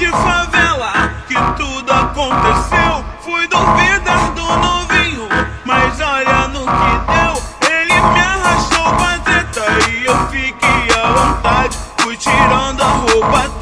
de favela que tudo aconteceu. Fui duvidar do novinho, mas olha no que deu. Ele me arrastou pra treta e eu fiquei à vontade. Fui tirando a roupa